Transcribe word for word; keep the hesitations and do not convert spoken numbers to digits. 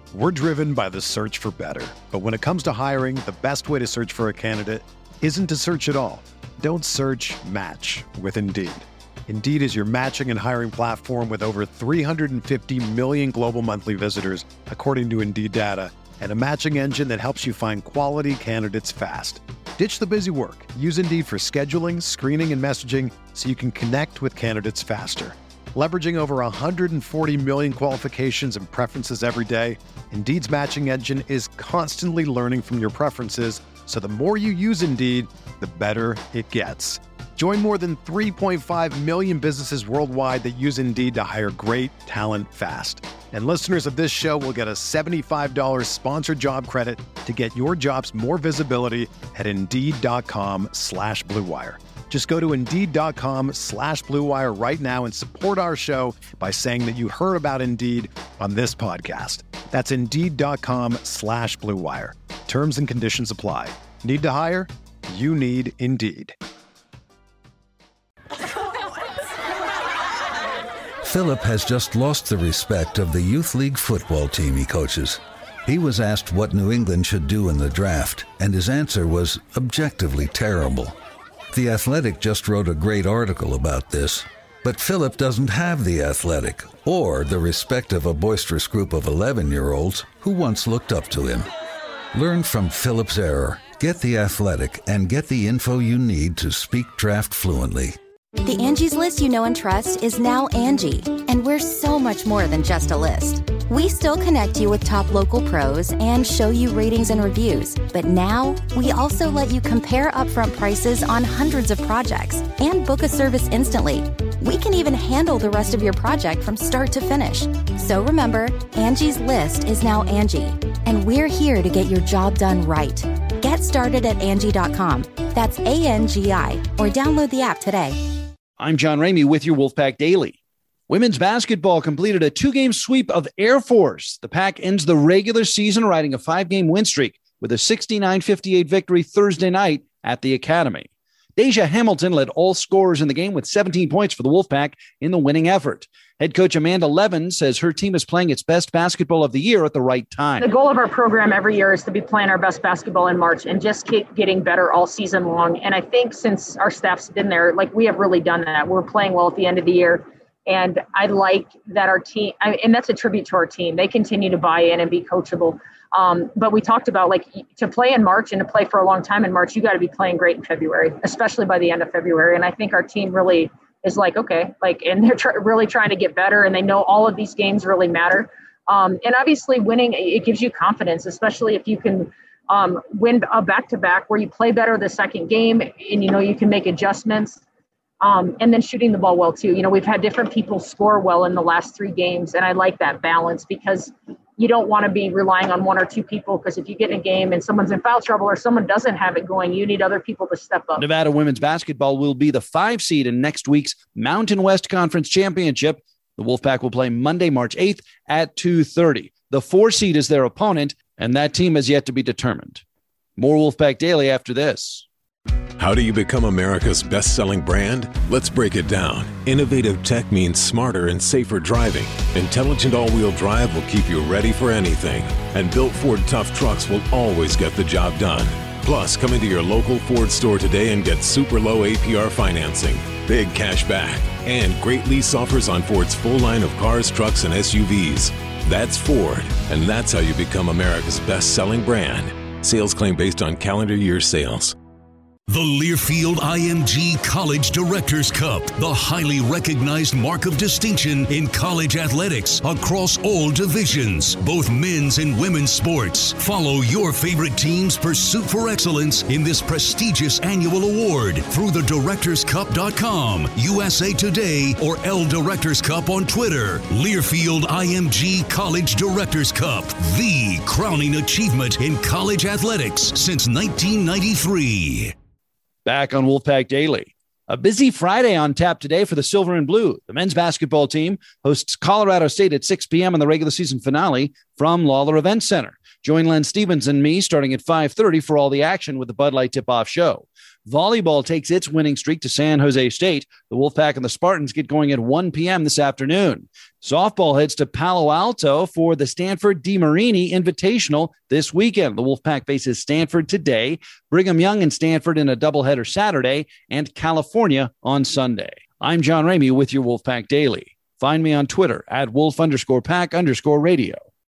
We're driven by the search for better. But when it comes to hiring, the best way to search for a candidate isn't to search at all. Don't search, match with Indeed. Indeed is your matching and hiring platform with over three hundred fifty million global monthly visitors, according to Indeed data, and a matching engine that helps you find quality candidates fast. Ditch the busy work. Use Indeed for scheduling, screening, and messaging so you can connect with candidates faster. Leveraging over one hundred forty million qualifications and preferences every day, Indeed's matching engine is constantly learning from your preferences, so the more you use Indeed, the better it gets. Join more than three point five million businesses worldwide that use Indeed to hire great talent fast. And listeners of this show will get a seventy-five dollars sponsored job credit to get your jobs more visibility at Indeed.com slash Blue Wire. Just go to Indeed.com slash Blue Wire right now and support our show by saying that you heard about Indeed on this podcast. That's Indeed.com slash Blue Wire. Terms and conditions apply. Need to hire? You need Indeed. Philip has just lost the respect of the youth league football team he coaches. He was asked what New England should do in the draft, and his answer was objectively terrible. The Athletic just wrote a great article about this, but Philip doesn't have The Athletic or the respect of a boisterous group of eleven-year-olds who once looked up to him. Learn from Philip's error. Get The Athletic and get the info you need to speak draft fluently. The Angie's List you know and trust is now Angie, and we're so much more than just a list. We still connect you with top local pros and show you ratings and reviews, but now we also let you compare upfront prices on hundreds of projects and book a service instantly. We can even handle the rest of your project from start to finish. So remember, Angie's List is now Angie, and we're here to get your job done right. Get started at Angie dot com. That's A N G I, or download the app today. I'm John Ramey with your Wolfpack Daily. Women's basketball completed a two-game sweep of Air Force. The Pack ends the regular season riding a five-game win streak with a sixty-nine fifty-eight victory Thursday night at the Academy. Deja Hamilton led all scorers in the game with seventeen points for the Wolfpack in the winning effort. Head coach Amanda Levin says her team is playing its best basketball of the year at the right time. The goal of our program every year is to be playing our best basketball in March and just keep getting better all season long. And I think since our staff's been there, like we have really done that. We're playing well at the end of the year. And I like that our team, I, and that's a tribute to our team. They continue to buy in and be coachable. Um, but we talked about like to play in March and to play for a long time in March, you got to be playing great in February, especially by the end of February. And I think our team really is like, okay, like, and they're tr- really trying to get better, and they know all of these games really matter. Um, and obviously winning, it gives you confidence, especially if you can um, win a back-to-back where you play better the second game and, you know, you can make adjustments. Um, and then shooting the ball well too. You know, we've had different people score well in the last three games. And I like that balance because you don't want to be relying on one or two people, because if you get in a game and someone's in foul trouble or someone doesn't have it going, you need other people to step up. Nevada women's basketball will be the five seed in next week's Mountain West Conference Championship. The Wolfpack will play Monday, March eighth at two thirty. The four seed is their opponent, and that team has yet to be determined. More Wolfpack Daily after this. How do you become America's best-selling brand? Let's break it down. Innovative tech means smarter and safer driving. Intelligent all-wheel drive will keep you ready for anything. And built Ford tough trucks will always get the job done. Plus, come into your local Ford store today and get super low A P R financing, big cash back, and great lease offers on Ford's full line of cars, trucks, and S U Vs. That's Ford, and that's how you become America's best-selling brand. Sales claim based on calendar year sales. The Learfield I M G College Directors Cup, the highly recognized mark of distinction in college athletics across all divisions, both men's and women's sports. Follow your favorite team's pursuit for excellence in this prestigious annual award through the directors cup dot com, U S A Today, or L Directors Cup on Twitter. Learfield I M G College Directors Cup, the crowning achievement in college athletics since nineteen ninety-three. Back on Wolfpack Daily. A busy Friday on tap today for the Silver and Blue. The men's basketball team hosts Colorado State at six p.m. in the regular season finale from Lawler Event Center. Join Len Stevens and me starting at five thirty for all the action with the Bud Light Tip-Off Show. Volleyball takes its winning streak to San Jose State. The Wolfpack and the Spartans get going at one p.m. this afternoon. Softball heads to Palo Alto for the Stanford DeMarini Invitational this weekend. The Wolfpack faces Stanford today, Brigham Young and Stanford in a doubleheader Saturday, and California on Sunday. I'm John Ramey with your Wolfpack Daily. Find me on Twitter at wolf underscore pack underscore radio.